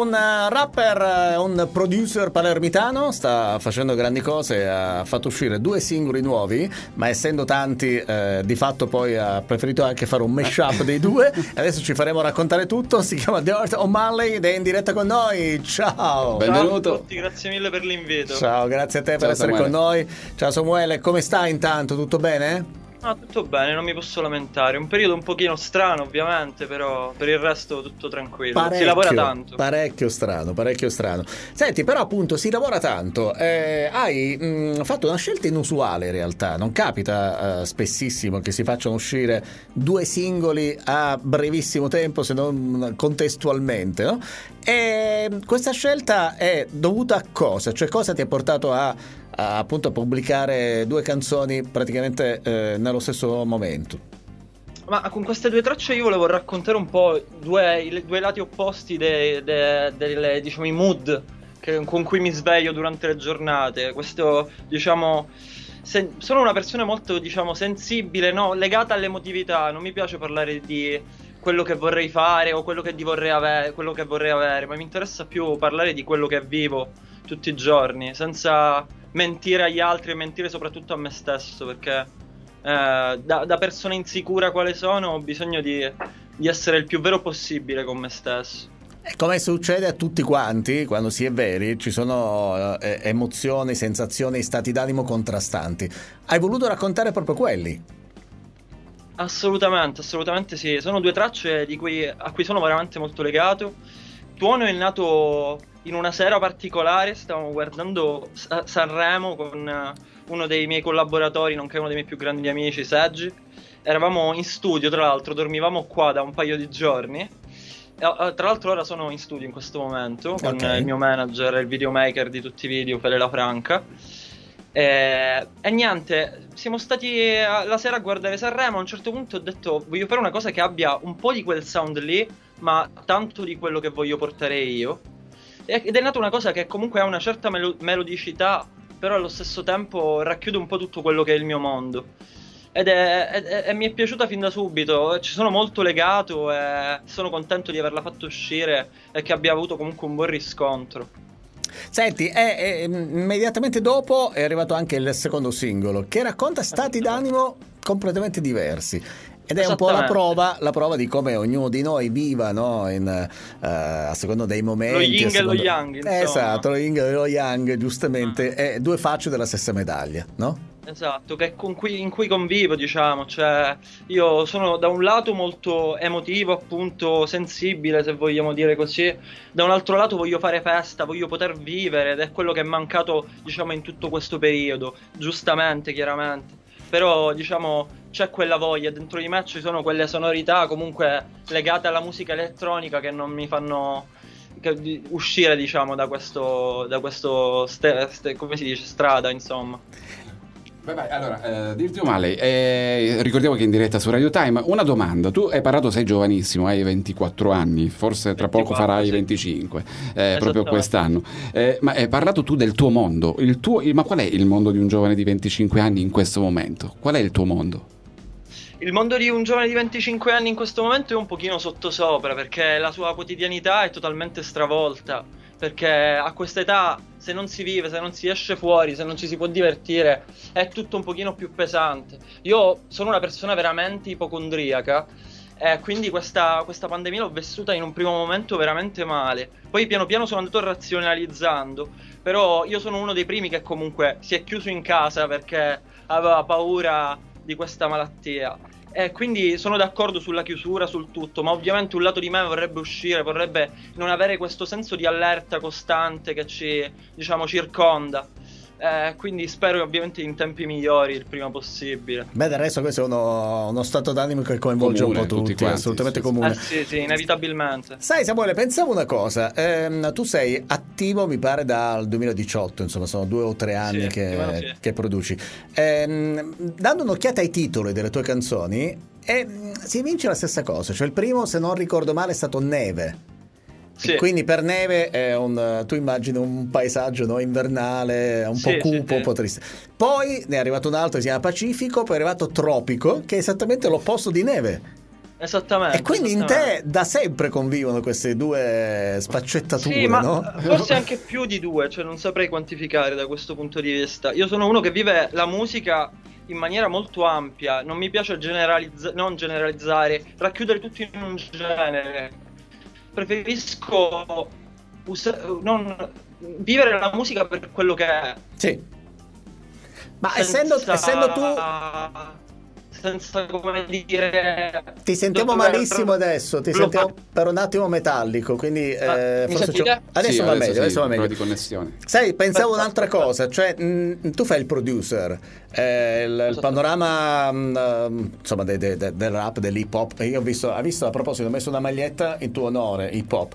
un rapper, un producer palermitano, sta facendo grandi cose, ha fatto uscire 2 singoli nuovi, ma essendo tanti di fatto poi ha preferito anche fare un mashup dei 2. Adesso ci faremo raccontare tutto. Si chiama Dirt O'Malley ed è in diretta con noi. Ciao, benvenuto. Ciao a tutti, grazie mille per l'invito. Ciao, grazie a te per essere con noi. Ciao Samuele, come stai intanto? Tutto bene? Tutto bene, non mi posso lamentare. Un periodo un pochino strano, ovviamente, però per il resto tutto tranquillo. Si lavora tanto. Parecchio strano. Senti, però appunto si lavora tanto. Hai fatto una scelta inusuale in realtà. Non capita spessissimo che si facciano uscire 2 singoli a brevissimo tempo, se non contestualmente, no? E questa scelta è dovuta a cosa? Cioè, cosa ti ha portato appunto a pubblicare 2 canzoni praticamente nello stesso momento? Ma con queste 2 tracce io volevo raccontare un po' i due lati opposti delle, diciamo, i mood con cui mi sveglio durante le giornate. Questo, diciamo, sono una persona molto, diciamo, sensibile, no? Legata all'emotività. Non mi piace parlare di quello che vorrei fare o quello che vorrei avere, ma mi interessa più parlare di quello che vivo tutti i giorni, senza mentire agli altri e mentire soprattutto a me stesso, perché da persona insicura quale sono ho bisogno di essere il più vero possibile con me stesso. E come succede a tutti quanti, quando si è veri, ci sono emozioni, sensazioni, stati d'animo contrastanti. Hai voluto raccontare proprio quelli? Assolutamente sì. Sono 2 tracce a cui sono veramente molto legato. Tuono è nato in una sera particolare. Stavamo guardando Sanremo con uno dei miei collaboratori, nonché uno dei miei più grandi amici, Seggi. Eravamo in studio, tra l'altro, dormivamo qua da un paio di giorni. Tra l'altro ora sono in studio in questo momento con il mio manager, il videomaker di tutti i video, Fede La Franca. E niente, siamo stati la sera a guardare Sanremo. A un certo punto ho detto: voglio fare una cosa che abbia un po' di quel sound lì, ma tanto di quello che voglio portare io. Ed è nata una cosa che comunque ha una certa melodicità, però allo stesso tempo racchiude un po' tutto quello che è il mio mondo. E mi è piaciuta fin da subito. Ci sono molto legato e sono contento di averla fatto uscire e che abbia avuto comunque un buon riscontro. Senti, immediatamente dopo è arrivato anche il secondo singolo che racconta stati d'animo completamente diversi. Ed è un po' la prova di come ognuno di noi viva, no? A seconda dei momenti. Lo yin e lo yang, insomma. Esatto, lo yin e lo yang, giustamente, è 2 facce della stessa medaglia, no? Esatto, in cui convivo, diciamo. Cioè, io sono da un lato molto emotivo, appunto, sensibile, se vogliamo dire così. Da un altro lato voglio fare festa, voglio poter vivere, ed è quello che è mancato, diciamo, in tutto questo periodo. Giustamente, chiaramente. Però, diciamo, c'è quella voglia, dentro di me ci sono quelle sonorità comunque legate alla musica elettronica che non mi fanno uscire, diciamo, da questo come si dice, strada, insomma. Vai, allora, Dirt O'Malley, ricordiamo che è in diretta su Radio Time. Una domanda: tu hai parlato, sei giovanissimo, hai 24 anni, forse tra 24, poco farai sì. 25, proprio quest'anno. Ma hai parlato tu del tuo mondo, ma qual è il mondo di un giovane di 25 anni in questo momento? Qual è il tuo mondo? Il mondo di un giovane di 25 anni in questo momento è un pochino sottosopra, perché la sua quotidianità è totalmente stravolta. Perché a questa età, se non si vive, se non si esce fuori, se non ci si può divertire, è tutto un pochino più pesante. Io sono una persona veramente ipocondriaca, quindi questa pandemia l'ho vissuta in un primo momento veramente male. Poi piano piano sono andato razionalizzando, però io sono uno dei primi che comunque si è chiuso in casa perché aveva paura di questa malattia. Quindi sono d'accordo sulla chiusura, sul tutto, ma ovviamente un lato di me vorrebbe uscire, vorrebbe non avere questo senso di allerta costante che ci, diciamo, circonda. Quindi spero ovviamente in tempi migliori il prima possibile. Beh, del resto questo è uno stato d'animo che coinvolge comune, un po' tutti quanti, assolutamente sì, comune. Sì, inevitabilmente. Sai Samuele, pensavo una cosa, tu sei attivo mi pare dal 2018, insomma sono 2 o 3 anni che produci. Dando un'occhiata ai titoli delle tue canzoni si evince la stessa cosa, cioè il primo, se non ricordo male, è stato Neve. Sì. Quindi per Neve è tu immagini un paesaggio, no, invernale, un po' cupo, un po' triste. Poi ne è arrivato un altro che si chiama Pacifico, poi è arrivato Tropico, che è esattamente l'opposto di Neve. Esattamente. E quindi in te da sempre convivono queste due sfaccettature, Sì, ma no? forse anche più di due, cioè non saprei quantificare da questo punto di vista. Io sono uno che vive la musica in maniera molto ampia, non mi piace non generalizzare, racchiudere tutto in un genere. Preferisco non vivere la musica per quello che è. Sì. Ma Senza, essendo tu... senza, come dire, Ti sentiamo dover malissimo adesso, ti sentiamo per un attimo metallico, quindi mi forse sentite? adesso Sì, va adesso meglio, sì, adesso va un meglio. po' di connessione. Sai, pensavo Perfetto. un'altra cosa, cioè tu fai il producer, il panorama insomma del rap, dell'hip hop. Io hai visto a proposito, ho messo una maglietta in tuo onore, hip hop,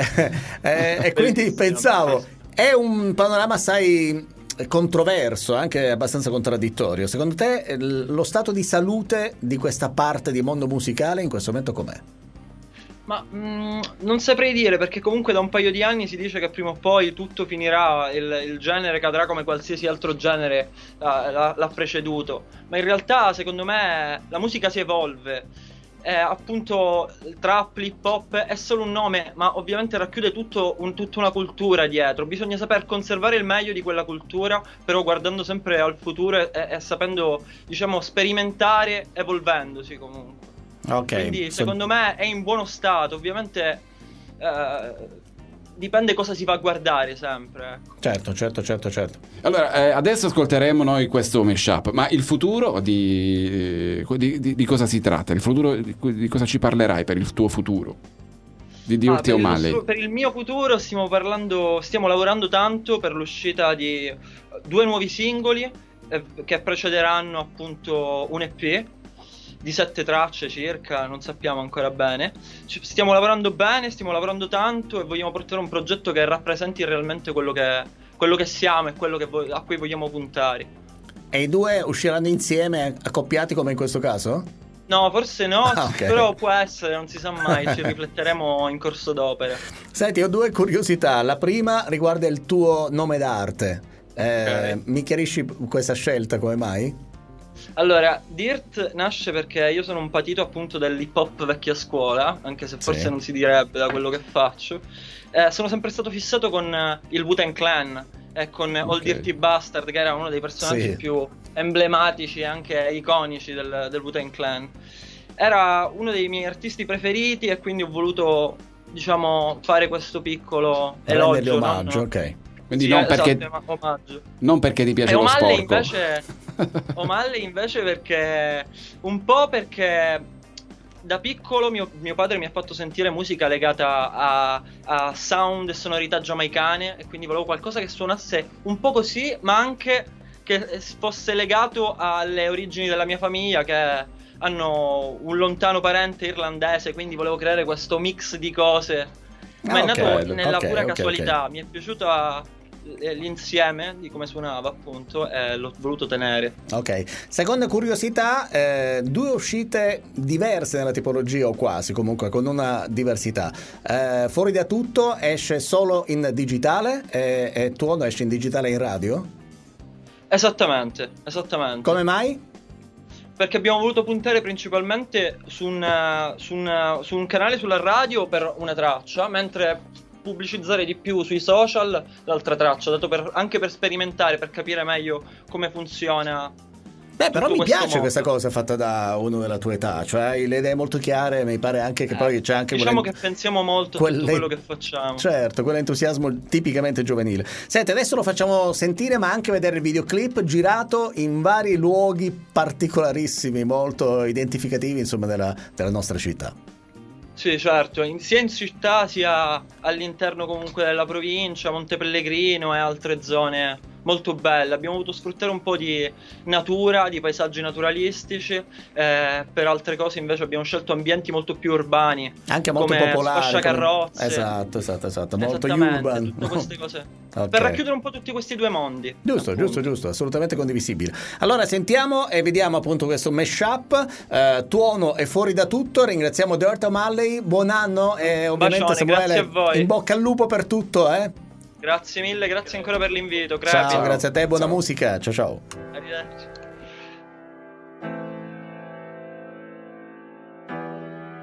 e quindi Bellissimo, pensavo, bellissimo. è un panorama, sai, controverso, anche abbastanza contraddittorio. Secondo te lo stato di salute di questa parte di mondo musicale in questo momento com'è? Ma non saprei dire, perché comunque da un paio di anni si dice che prima o poi tutto finirà, il genere cadrà come qualsiasi altro genere l'ha preceduto. Ma in realtà, secondo me, la musica si evolve. Appunto, il trap, l'hip hop è solo un nome, ma ovviamente racchiude tutta una cultura dietro. Bisogna saper conservare il meglio di quella cultura, però guardando sempre al futuro e sapendo, diciamo, sperimentare, evolvendosi comunque. Ok, Quindi secondo me è in buono stato. Ovviamente dipende cosa si va a guardare sempre, ecco. certo. Allora, adesso ascolteremo noi questo mashup, ma il futuro di cosa si tratta? Il futuro di cosa ci parlerai per il tuo futuro? Di Dirty O'Malley? Per il mio futuro stiamo lavorando tanto per l'uscita di 2 nuovi singoli che precederanno appunto un EP di 7 tracce circa, non sappiamo ancora bene. Stiamo lavorando bene, stiamo lavorando tanto e vogliamo portare un progetto che rappresenti realmente quello che siamo e quello a cui vogliamo puntare. E i due usciranno insieme, accoppiati come in questo caso? No, forse no, Okay. però può essere, non si sa mai, ci rifletteremo in corso d'opera. Senti, ho due curiosità. La prima riguarda il tuo nome d'arte. Ok. Mi chiarisci questa scelta, come mai? Allora, Dirt nasce perché io sono un patito appunto dell'hip hop vecchia scuola, anche se forse Sì. non si direbbe da quello che faccio. Sono sempre stato fissato con il Wu-Tang Clan e con Old Dirty Bastard, che era uno dei personaggi Sì. più emblematici e anche iconici del Wu-Tang Clan. Era uno dei miei artisti preferiti e quindi ho voluto, diciamo, fare questo piccolo Rendergli elogio. omaggio, ok. Quindi Sì, non perché, esatto, omaggio. non perché ti piace E lo O'Malley sporco. invece, O'Malley invece perché un po' perché da piccolo mio padre mi ha fatto sentire musica legata a sound e sonorità giamaicane e quindi volevo qualcosa che suonasse un po' così, ma anche che fosse legato alle origini della mia famiglia, che hanno un lontano parente irlandese, quindi volevo creare questo mix di cose. Ma è nato nella pura casualità, mi è piaciuta l'insieme di come suonava appunto e l'ho voluto tenere. Ok, seconda curiosità, 2 uscite diverse nella tipologia o quasi, comunque con una diversità. Fuori da tutto esce solo in digitale e Tuono esce in digitale in radio? Esattamente. Come mai? Perché abbiamo voluto puntare principalmente su un canale sulla radio per una traccia, mentre pubblicizzare di più sui social l'altra traccia, anche per sperimentare, per capire meglio come funziona. Beh, però tutto mi questo piace mondo. questa cosa fatta da uno della tua età, cioè hai le idee molto chiare, mi pare anche che poi c'è anche diciamo che pensiamo molto a tutto quello che facciamo. Certo, quell'entusiasmo tipicamente giovanile. Senti, adesso lo facciamo sentire, ma anche vedere il videoclip girato in vari luoghi particolarissimi, molto identificativi, insomma, della nostra città. Sì, certo, sia in città sia all'interno comunque della provincia, Monte Pellegrino e altre zone molto belle. Abbiamo voluto sfruttare un po' di natura, di paesaggi naturalistici, per altre cose invece abbiamo scelto ambienti molto più urbani, Anche molto come popolari. sfasciacarrozze. Esatto, molto Esattamente, urban. tutte queste cose. Ok. Per racchiudere un po' tutti questi due mondi. Giusto, assolutamente condivisibile. Allora sentiamo e vediamo appunto questo mashup. Tuono è fuori da tutto. Ringraziamo Dirty O'Malley, buon anno e ovviamente Bacione, Samuele, grazie a voi. in bocca al lupo per tutto, eh? Grazie mille, grazie ancora per l'invito. Ciao, grazie a te, buona Ciao. musica. Ciao. Arrivederci.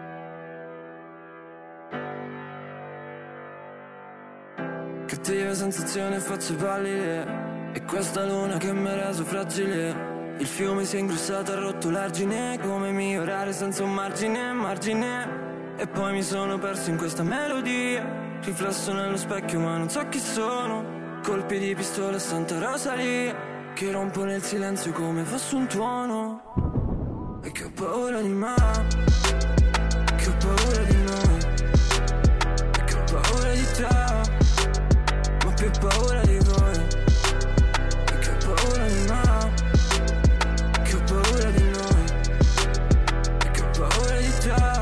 Cattive sensazioni e facce pallide, e questa luna che mi ha reso fragile. Il fiume si è ingrossato, ha rotto l'argine, come migliorare senza un margine. E poi mi sono perso in questa melodia, riflesso nello specchio ma non so chi sono. Colpi di pistola a Santa Rosalia, che rompo nel silenzio come fosse un tuono. E che ho paura di me, che ho paura di noi, e che ho paura di te, ma più paura di voi. E che ho paura di me, che ho paura di noi, e che ho paura di te.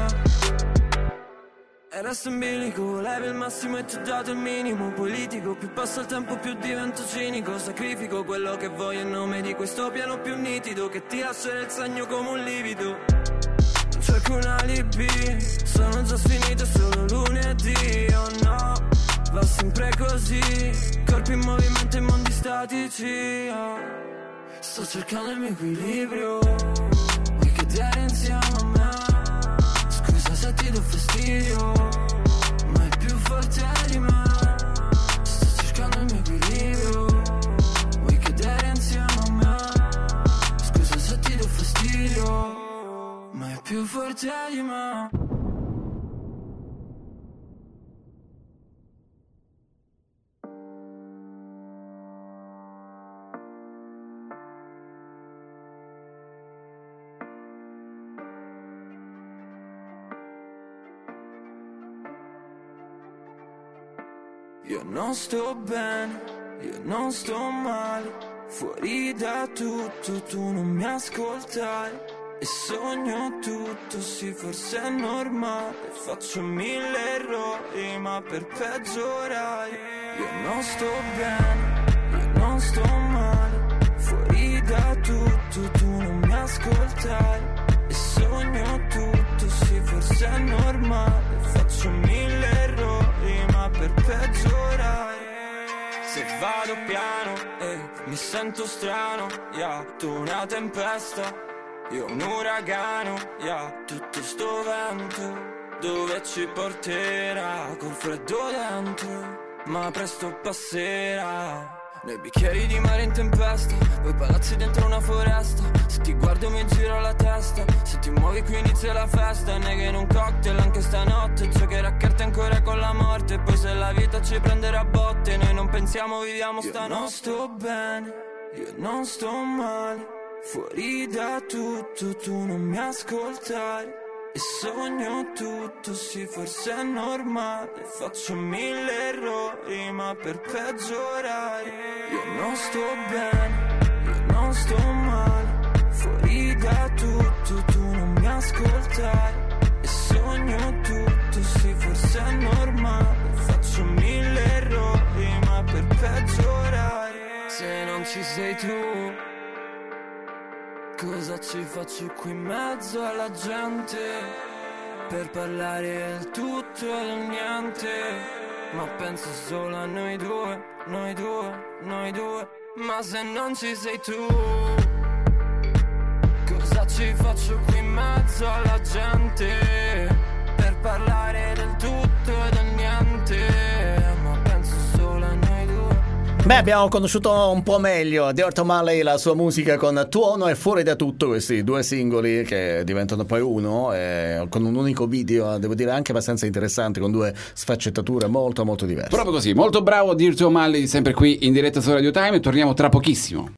E resto in bilico, levi il massimo e ti ho dato il minimo. Politico, più passa il tempo più divento cinico. Sacrifico quello che voglio in nome di questo piano più nitido, che ti lascerà il segno come un livido. Non cerco un alibi, sono già finito, è solo lunedì. Oh no, va sempre così, corpi in movimento e mondi statici. Oh, sto cercando il mio equilibrio, vuoi cadere insieme a me? Scusa se ti do fastidio, ma è più forte di me. Sto cercando il mio equilibrio, vuoi cadere insieme a me? Scusa se ti do fastidio, ma è più forte di me. Io non sto bene, io non sto male, fuori da tutto tu non mi ascoltare. E sogno tutto, sì forse è normale, faccio 1000 errori ma per peggiorare. Io non sto bene, io non sto male, fuori da tutto tu non mi ascoltare. E sogno tutto, sì forse è normale, faccio 1000 errori ma per peggiorare. Se vado piano, mi sento strano, yeah. Tu una tempesta, io un uragano, yeah. Tutto sto vento, dove ci porterà? Col freddo dentro, ma presto passerà. Nei bicchieri di mare in tempesta, poi palazzi dentro una foresta. Se ti guardo mi giro la testa, se ti muovi qui inizia la festa. Neghe in un cocktail anche stanotte, giocherà a carte ancora con la morte. Poi se la vita ci prenderà a botte, noi non pensiamo, viviamo stanotte. Io non sto bene, io non sto male, fuori da tutto tu non mi ascoltare. E sogno tutto, sì forse è normale, faccio 1000 errori ma per peggiorare. Io non sto bene, io non sto male, fuori da tutto tu non mi ascoltare. E sogno tutto, sì forse è normale, faccio 1000 errori ma per peggiorare. Se non ci sei tu, cosa ci faccio qui in mezzo alla gente? Per parlare del tutto e del niente. Ma penso solo a noi due, noi due, noi due. Ma se non ci sei tu, cosa ci faccio qui in mezzo alla gente? Per parlare del tutto e del niente. Ma penso solo a noi due. Beh, abbiamo conosciuto un po' meglio Dirt O'Malley, la sua musica con Tuono e Fuori da tutto, questi due singoli che diventano poi uno, con un unico video, devo dire anche abbastanza interessante, con due sfaccettature molto molto diverse. Proprio così, molto bravo Dirt O'Malley, sempre qui in diretta su Radio Time, e torniamo tra pochissimo.